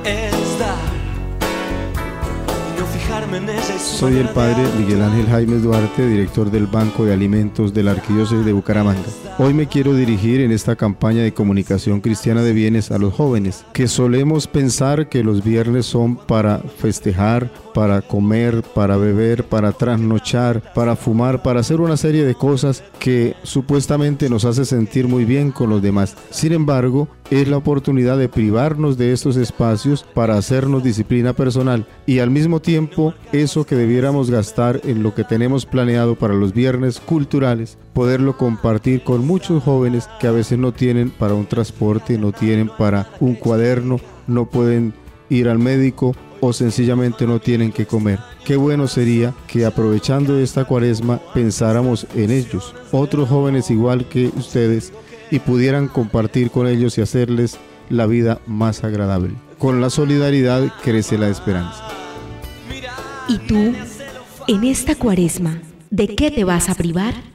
es dar y no fijarme en ella y su Soy el manera padre de Miguel Ángel Jaime Duarte, director del Banco de Alimentos de la Arquidiócesis de Bucaramanga. Hoy me quiero dirigir en esta campaña de comunicación cristiana de bienes a los jóvenes, que solemos pensar que los viernes son para festejar, para comer, para beber, para trasnochar, para fumar, para hacer una serie de cosas que supuestamente nos hace sentir muy bien con los demás. Sin embargo, es la oportunidad de privarnos de estos espacios para hacernos disciplina personal y al mismo tiempo eso que debiéramos gastar en lo que tenemos planeado para los viernes culturales, poderlo compartir con muchos jóvenes que a veces no tienen para un transporte, no tienen para un cuaderno, no pueden ir al médico o sencillamente no tienen que comer. Qué bueno sería que aprovechando esta cuaresma pensáramos en ellos, otros jóvenes igual que ustedes, y pudieran compartir con ellos y hacerles la vida más agradable. Con la solidaridad crece la esperanza. ¿Y tú, en esta cuaresma, de qué te vas a privar?